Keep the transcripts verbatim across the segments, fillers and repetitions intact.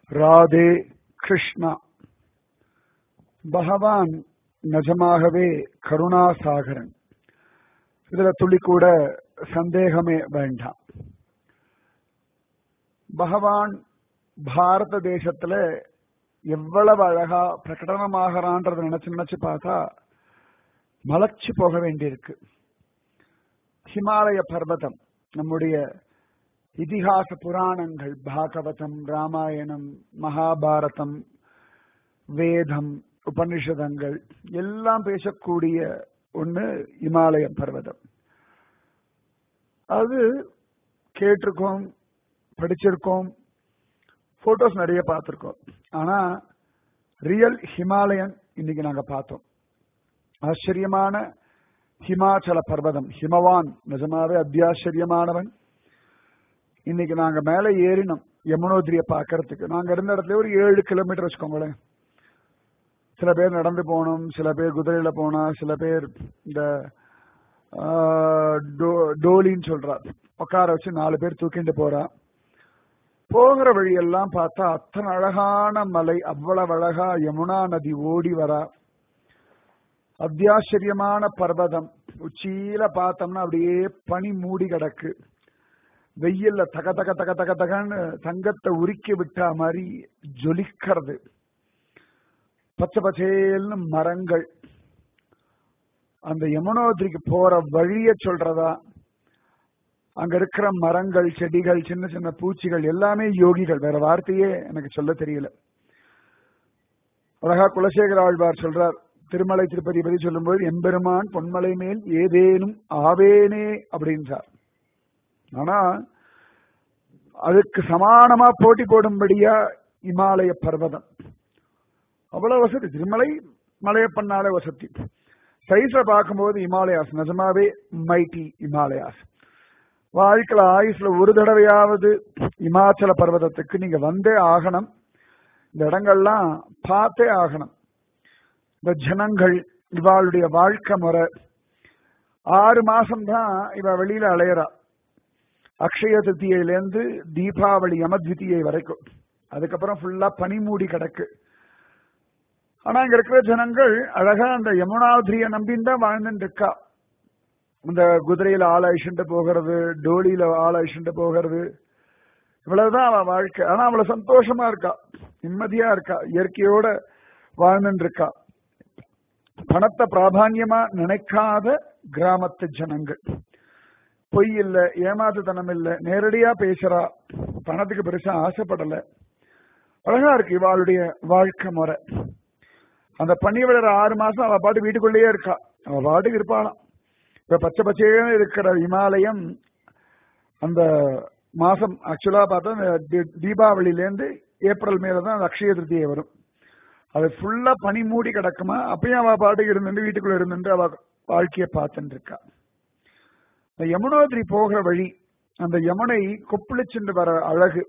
ராதே கிருஷ்ணா. பகவான் நிஜமாகவே கருணாசாகரன், இதுல துளி கூட சந்தேகமே வேண்டாம். பகவான் பாரத தேசத்துல எவ்வளவு அழகா பிரகடனமாகறான்றத நினைச்சு நினைச்சு பார்த்தா மலைச்சு போக வேண்டியிருக்கு. ஹிமாலய பர்வதம் நம்முடைய இதிகாச புராணங்கள், பாகவதம், ராமாயணம், மகாபாரதம், வேதம், உபனிஷதங்கள் எல்லாம் பேசக்கூடிய ஒண்ணு இமாலய பர்வதம். அது கேட்டிருக்கோம், படிச்சிருக்கோம், போட்டோஸ் நிறைய பார்த்திருக்கோம். ஆனா ரியல் ஹிமாலயன் இன்னைக்கு நாங்க பார்த்தோம். ஆச்சரியமான ஹிமாச்சல பர்வதம், ஹிமவான் நிஜமாவே அத்தியாச்சரியமானவன். இன்னைக்கு நாங்க மேல ஏறினோம் யமுனோத்ரியை பார்க்கறதுக்கு. நாங்க இருந்த இடத்துல ஒரு ஏழு கிலோமீட்டர் வச்சுக்கோங்களேன். சில பேர் நடந்து போனோம், சில பேர் குதிரையில போனா, சில பேர் இந்த டோலின்னு சொல்றா உட்கார வச்சு நாலு பேர் தூக்கிட்டு போறா. போகிற வழியெல்லாம் பார்த்தா அத்தனை அழகான மலை, அவ்வளவு அழகா யமுனா நதி ஓடி வரா. அத்தியாச்சரியமான பர்வதம். உச்சியில பார்த்தோம்னா அப்படியே பனி மூடி கிடக்கு. வெயில்ல தக தக தக தக தகன்னு தங்கத்தை உருக்கி விட்டா மாதிரி ஜொலிக்கிறது. பச்சை பச்சேல்னு மரங்கள். அந்த யமுனோத்ரிக்கு போற வழிய சொல்றதா, அங்க இருக்கிற மரங்கள், செடிகள், சின்ன சின்ன பூச்சிகள் எல்லாமே யோகிகள். வேற வார்த்தையே எனக்கு சொல்ல தெரியல. அழகா குலசேகர ஆழ்வார் சொல்றார் திருமலை திருப்பதி பதி சொல்லும்போது, எம்பெருமான் பொன்மலை மேல் ஏதேனும் ஆவேனே அப்படின்றார். ஆனா அதுக்கு சமானமா போட்டி போடும்படியா இமாலய பர்வதம் அவ்வளவு வசதி. திருமலை மலையப்பண்ணாலே வசதி. சைஸ பார்க்கும்போது இமாலயாஸ் நிஜமாவே மைட்டி இமாலயாஸ். வாழ்க்கையில ஆயுஷ்ல ஒரு தடவையாவது இமாச்சல பர்வதத்துக்கு நீங்க வந்தே ஆகணும். இந்த இடங்கள்லாம் பார்த்தே ஆகணும். இந்த ஜனங்கள், இவாளுடைய வாழ்க்கை முறை. ஆறு மாசம் தான் இவ வெளியில அலையறா. அக்ஷய திருத்தியிலேருந்து தீபாவளி யமத்விதியை வரைக்கும். அதுக்கப்புறம் ஃபுல்லா பனிமூடி கிடக்கு. ஆனா இங்க இருக்கிற ஜனங்கள் அழகா அந்த யமுனாத்ரியை நம்பின்னு தான் வாழ்ந்துட்டு இருக்கா. இந்த குதிரையில ஆள் அழிச்சுட்டு போகிறது, டோலியில ஆள் அழிச்சுட்டு போகிறது, இவ்வளவுதான் அவ வாழ்க்கை. ஆனா அவளை சந்தோஷமா இருக்கா, நிம்மதியா இருக்கா, இயற்கையோட வாழ்ந்துட்டு இருக்கா. பணத்தை பிராதான்யமா நினைக்காத கிராமத்து ஜனங்கள். பொய் இல்ல, ஏமாத்துத்தனம் இல்ல, நேரடியா பேசுறா, பணத்துக்கு பெருசா ஆசைப்படல. அழகா இருக்கு இவாளுடைய வாழ்க்கை முறை. அந்த பண்ணி விடுற ஆறு மாசம் அவ பாட்டு வீட்டுக்குள்ளேயே இருக்கா, அவ பாட்டுக்கு இருப்பாளாம். இப்ப பச்சை பச்சையே இருக்கிற இமாலயம் அந்த மாசம் ஆக்சுவலா பார்த்தா தீபாவளியிலேருந்து ஏப்ரல் மேலதான் அந்த அக்ஷய திருத்தியை வரும். அது ஃபுல்லா பனி மூடி கிடக்குமா. அப்பயும் அவ பாட்டுக்கு இருந்துட்டு வீட்டுக்குள்ள இருந்துட்டு அவ வாழ்க்கையை பார்த்துட்டு இருக்கா. இந்த யமுனோத்ரி போகிற வழி, அந்த யமுனை கொப்பளிச்சுட்டு வர அழகு,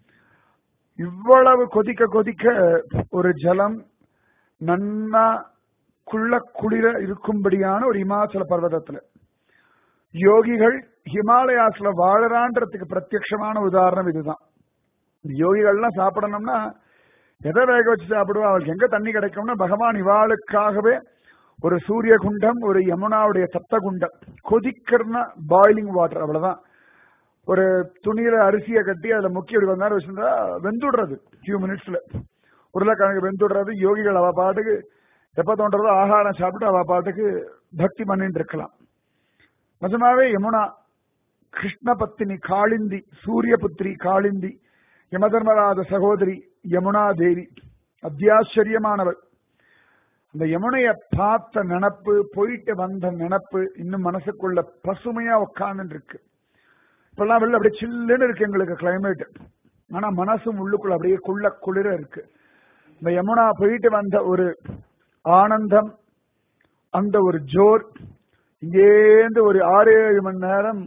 இவ்வளவு கொதிக்க கொதிக்க ஒரு ஜலம் நன்னா குள்ள குளிர இருக்கும்படியான ஒரு இமாச்சல பர்வதத்துல யோகிகள் ஹிமாலயாஸ்ல வாழறான்றதுக்கு பிரத்யட்சமான உதாரணம் இதுதான். யோகிகள்லாம் சாப்பிடணும்னா எதை வேக வச்சு சாப்பிடுவா? அவளுக்கு எங்க தண்ணி கிடைக்கும்னா பகவான் இவாளுக்காகவே ஒரு சூரிய குண்டம், ஒரு யமுனாவுடைய சப்த குண்டம், கொதிக்கிறனா பாயிலிங் வாட்டர். அவ்வளவுதான். ஒரு துணியில அரிசியை கட்டி அதுல முக்கிய கொஞ்ச நேரம் வச்சிருந்தா வெந்துடுறது. ஃபியூ மினிட்ஸ்ல உருளைக்கிழங்கு வெந்துடுறது. யோகிகள் அவ பாட்டுக்கு எப்ப தோன்றதோ ஆகாரம் சாப்பிட்டு அவ பாட்டுக்கு பக்தி பண்ணிட்டு இருக்கலாம். நிஜமாவே யமுனா கிருஷ்ண பத்தினி காளிந்தி, சூரிய புத்திரி காளிந்தி, யமதர்மராஜ சகோதரி யமுனா தேவி, அத்தியாச்சரியமானவள். அந்த யமுனைய பார்த்த நினப்பு, போயிட்டு வந்த நினப்பு இன்னும் மனசுக்குள்ள பசுமையா உட்கார்ந்து இருக்கு. இப்பெல்லாம் வெளில அப்படியே சில்லுன்னு இருக்கு எங்களுக்கு கிளைமேட். ஆனா மனசும் உள்ளுக்குள்ள அப்படியே குள்ள குளிர இருக்கு. இந்த யமுனா போயிட்டு வந்த ஒரு ஆனந்தம், அந்த ஒரு ஜோர், இங்கேந்து ஒரு ஆறு ஏழு மணி நேரம்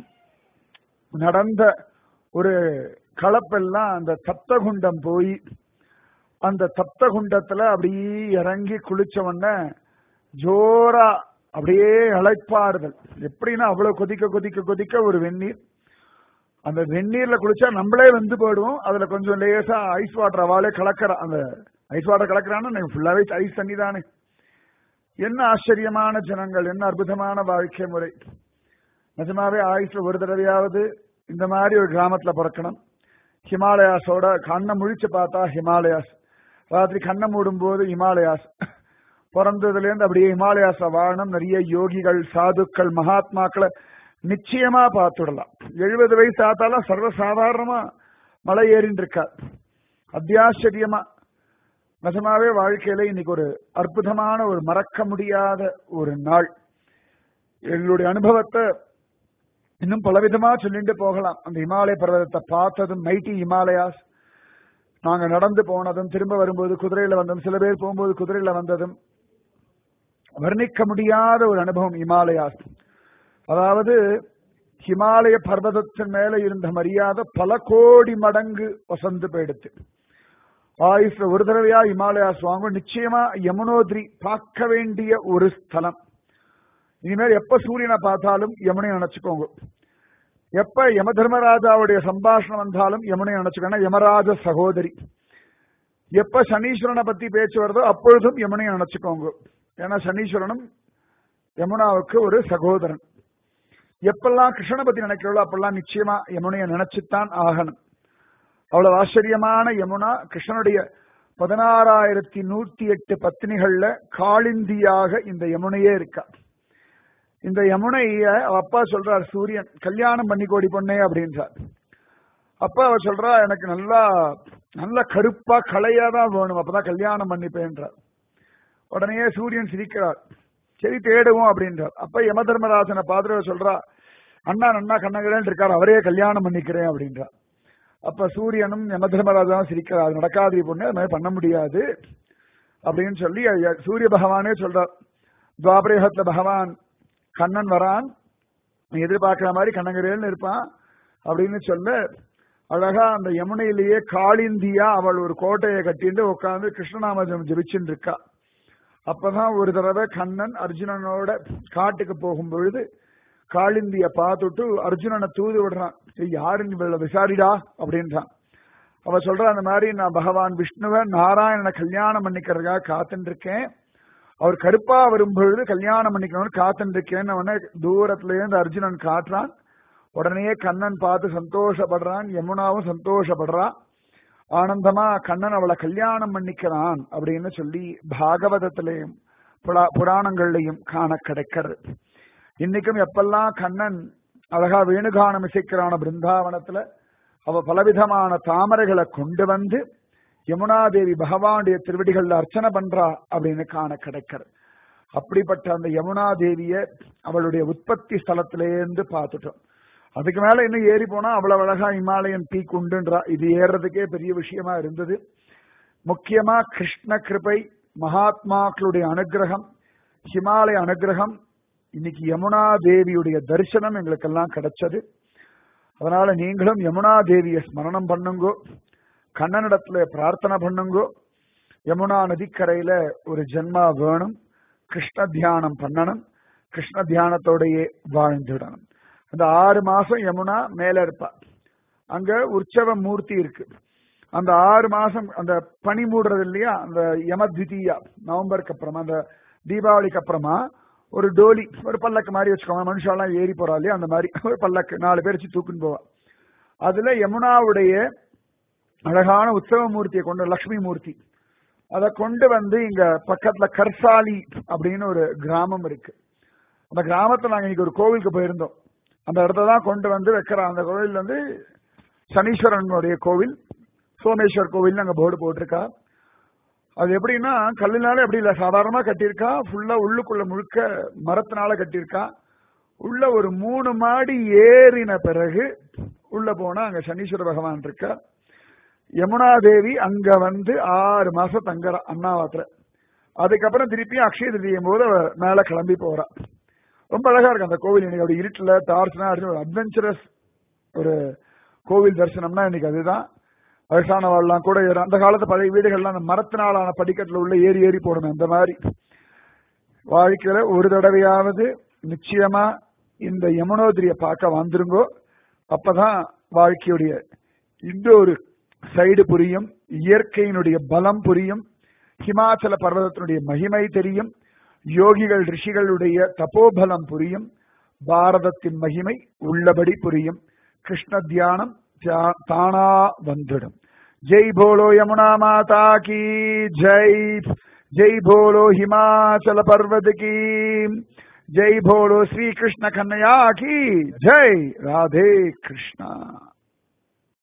நடந்த ஒரு கலப்பெல்லாம் அந்த சப்தகுண்டம் போய் அந்த சப்தகுண்டத்துல அப்படியே இறங்கி குளிச்சவன ஜோரா அப்படியே அழைப்பாறுதல். எப்படின்னா அவ்வளவு கொதிக்க கொதிக்க கொதிக்க ஒரு வெந்நீர், அந்த வெந்நீர்ல குளிச்சா நம்மளே வந்து போயிடுவோம். அதுல கொஞ்சம் லேசா ஐஸ் வாட்டர் அவளே கலக்கிற, அந்த ஐஸ் வாட்டர் கலக்கிறான்னு ஃபுல்லாவே ஐஸ் தண்ணி தானே. என்ன ஆச்சரியமான ஜனங்கள், என்ன அற்புதமான வாழ்க்கை முறை. நிஜமாவே ஆயுஷ்ல ஒரு தடவையாவது இந்த மாதிரி ஒரு கிராமத்துல பிறக்கணும். ஹிமாலயாஸோட கண்ணை முழிச்சு பார்த்தா ஹிமாலயாஸ், ராத்திரி கண்ணை மூடும் போது ஹிமாலயாஸ், பிறந்ததுல இருந்து அப்படியே ஹிமாலயாஸ வாழணும். நிறைய யோகிகள், சாதுக்கள், மகாத்மாக்களை நிச்சயமா பார்த்துடலாம். எழுபது வயசு ஆத்தாலும் சர்வசாதாரணமா மலை ஏறின்னு இருக்கார். அத்தியாச்சரியமா நிஜமாவே வாழ்க்கையில இன்னைக்கு ஒரு அற்புதமான ஒரு மறக்க முடியாத ஒரு நாள். எங்களுடைய அனுபவத்தை இன்னும் பலவிதமா சொல்லிட்டு போகலாம். அந்த இமாலய பர்வதத்தை பார்த்ததும், மைட்டி ஹிமாலயாஸ், நாங்க நடந்து போனதும், திரும்ப வரும்போது குதிரையில வந்ததும், சில பேர் போகும்போது குதிரையில வந்ததும், வர்ணிக்க முடியாத ஒரு அனுபவம் இமாலயாஸ். அதாவது ஹிமாலய பர்வதத்தின் மேல இருந்த மரியாதை பல கோடி மடங்கு வசந்து போயிடுத்து. ஆயுஷ்ல ஒரு தடவையா இமாலயாஸ் வாங்க. நிச்சயமா யமுனோத்ரி பார்க்க வேண்டிய ஒரு ஸ்தலம். இனிமேல் எப்ப சூரியனை பார்த்தாலும் யமுனை நினைச்சுக்கோங்க. எப்ப யம தர்மராஜாவுடைய சம்பாஷணம் வந்தாலும் யமுனை நினைச்சுக்கோங்க, யமராஜ சகோதரி. எப்ப சனீஸ்வரனை பத்தி பேச்சு வருதோ அப்பொழுதும் யமுனை நினைச்சுக்கோங்க. ஏன்னா சனீஸ்வரனும் யமுனாவுக்கு ஒரு சகோதரன். எப்பெல்லாம் கிருஷ்ணனை பத்தி நினைக்கிறோம் அப்பெல்லாம் நிச்சயமா யமுனையை நினைச்சுத்தான் ஆகணும். அவ்வளவு ஆச்சரியமான யமுனா. கிருஷ்ணனுடைய பதினாறாயிரத்தி நூத்தி எட்டு பத்னிகள்ல காளிந்தியாக இந்த யமுனையே இருக்கா. இந்த யமுனைய அப்பா சொல்றார், சூரியன் கல்யாணம் பண்ணி கோடி பொண்ணே அப்படின்றார். அப்பா அவர் சொல்றா, எனக்கு நல்லா நல்ல கருப்பா கலையாதான் வேணும், அப்பதான் கல்யாணம் பண்ணிப்பேன்றார். உடனே சூரியன் சிரிக்கிறார், சரி தேடுவோம் அப்படின்றார். அப்ப யம தர்மராஜனை பார்த்துட்டு சொல்றா, அண்ணா நன்னா கண்ணகிரன் இருக்கார், அவரே கல்யாணம் பண்ணிக்கிறேன் அப்படின்றார். அப்ப சூரியனும் யம தர்மராஜாவும் சிரிக்கிறார், அது நடக்காது பொண்ணு, அது மாதிரி பண்ண முடியாது அப்படின்னு சொல்லி சூரிய பகவானே சொல்றார். துவாபரேகத்துல பகவான் கண்ணன் வரான், எதிர்பார்க்கிற மாதிரி கண்ணகிரேன்னு இருப்பான் அப்படின்னு சொல்ல, அழகா அந்த யமுனையிலேயே காளிந்தியா அவள் ஒரு கோட்டையை கட்டிட்டு உட்காந்து கிருஷ்ணநாமஜம் ஜபிச்சுட்டு இருக்கா. அப்பதான் ஒரு தடவை கண்ணன் அர்ஜுனனோட காட்டுக்கு போகும் பொழுது காளிந்திய பார்த்துட்டு அர்ஜுனனை தூது விடுறான். யாருன்னு விசாரிடா அப்படின்றான். அவ சொல்ற, அந்த மாதிரி நான் பகவான் விஷ்ணுவ நாராயணனை கல்யாணம் பண்ணிக்கிறதுக்காக காத்துட்டு இருக்கேன், அவர் கருப்பா வரும் பொழுது கல்யாணம் பண்ணிக்கணும்னு காத்துட்டு இருக்கேன்னு அவனை தூரத்துல இருந்து அர்ஜுனன் காட்டுறான். உடனே கண்ணன் பார்த்து சந்தோஷப்படுறான், யமுனாவும் சந்தோஷப்படுறான். ஆனந்தமா கண்ணன் அவளை கல்யாணம் பண்ணிக்கிறான் அப்படின்னு சொல்லி பாகவதத்திலையும் புராணங்கள்லையும் காண கிடைக்கிறது. இன்னைக்கும் எப்பெல்லாம் கண்ணன் அழகா வேணுகானம் இசைக்கிறான பிருந்தாவனத்துல, அவ பலவிதமான தாமரைகளை கொண்டு வந்து யமுனாதேவி பகவானுடைய திருவடிகள்ல அர்ச்சனை பண்றா அப்படின்னு காண கிடைக்கிறது. அப்படிப்பட்ட அந்த யமுனாதேவிய அவளுடைய உற்பத்தி ஸ்தலத்திலேருந்து பார்த்துட்டோம். அதுக்கு மேல இன்னும் ஏறி போனா அவ்வளவு அழகா இமாலயன் பீக் உண்டுன்றா. இது ஏறதுக்கே பெரிய விஷயமா இருந்தது. முக்கியமா கிருஷ்ண கிருபை, மகாத்மாக்களுடைய அனுகிரகம், ஹிமாலய அனுகிரகம், இன்னைக்கு யமுனா தேவியுடைய தரிசனம் எங்களுக்கெல்லாம் கிடைச்சது. அதனால நீங்களும் யமுனா தேவியை ஸ்மரணம் பண்ணுங்கோ, கண்ணனிடத்துல பிரார்த்தனை பண்ணுங்கோ. யமுனா நதிக்கரையில ஒரு ஜென்மா வேணும், கிருஷ்ண தியானம் பண்ணணும், கிருஷ்ண தியானத்தோடையே வாழ்ந்துடணும். அந்த ஆறு மாசம் யமுனா மேல இருப்பா. அங்க உற்சவ மூர்த்தி இருக்கு. அந்த ஆறு மாசம் அந்த பனி மூடுறது இல்லையா, அந்த யமத்விதீயா நவம்பருக்கு அப்புறமா, அந்த தீபாவளிக்கு அப்புறமா ஒரு டோலி, ஒரு பல்லக்கு மாதிரி வச்சுக்கோங்க, மனுஷாலாம் ஏறி போறா இல்லையா, அந்த மாதிரி ஒரு பல்லக்கு நாலு பேர் வச்சு தூக்குன்னு போவா. அதுல யமுனாவுடைய அழகான உற்சவ மூர்த்தியை கொண்டு, லக்ஷ்மி மூர்த்தி, அதை கொண்டு வந்து இங்க பக்கத்துல கர்சாலி அப்படின்னு ஒரு கிராமம் இருக்கு. அந்த கிராமத்துல நாங்க இன்னைக்கு ஒரு கோவிலுக்கு போயிருந்தோம். அந்த இடத்த தான் கொண்டு வந்து வைக்கிறோம். அந்த கோவில் வந்து சனீஸ்வரனுடைய கோவில், சோமேஸ்வர் கோவில் அங்க போர்டு போட்டிருக்கா. அது எப்படின்னா கல்லுனால எப்படி இல்ல, சாதாரணமா கட்டியிருக்கா. ஃபுல்லா உள்ளுக்குள்ள முழுக்க மரத்தினால கட்டியிருக்கா. உள்ள ஒரு மூணு மாடி ஏறின பிறகு உள்ள போனா அங்க சனீஸ்வர பகவான் இருக்கா. யமுனா தேவி அங்க வந்து ஆறு மாசம் தங்குறா அண்ணாவாத்துல. அதுக்கப்புறம் திருப்பி அக்ஷய திருதியும் போது மேல கிளம்பி போறா. ரொம்ப அழகா இருக்கு அந்த கோவில். இன்னைக்கு அப்படி இருட்டுல டார்ச்னா ஒரு அட்வென்ச்சரஸ் ஒரு கோவில் தரிசனம்னா இன்னைக்கு அதுதான். வயசானவாள்லாம் கூட அந்த காலத்து பழைய வீடுகள்லாம் அந்த மரத்தினாலான படிக்கட்டுல உள்ள ஏறி ஏறி போடணும். அந்த மாதிரி வாழ்க்கையில ஒரு தடவையாவது நிச்சயமா இந்த யமுனோத்ரிய பார்க்க வந்துருங்கோ. அப்பதான் வாழ்க்கையுடைய இந்த ஒரு சைடு புரியும், இயற்கையினுடைய பலம் புரியும், ஹிமாச்சல பர்வதத்தினுடைய மகிமை தெரியும், யோகிகள் ரிஷிகளுடைய தபோபலம் புரியும், பாரதத்தின் மகிமை உள்ளபடி புரியும். கிருஷ்ண தியானம் தானா வந்துடும். ஜெய் போலோ யமுனா மாதா கி ஜெய், ஜெய் போலோ ஹிமாச்சல பர்வத கி ஜெய், போலோ ஸ்ரீ கிருஷ்ண கன்னையா கி ஜெய். ராதே கிருஷ்ணா.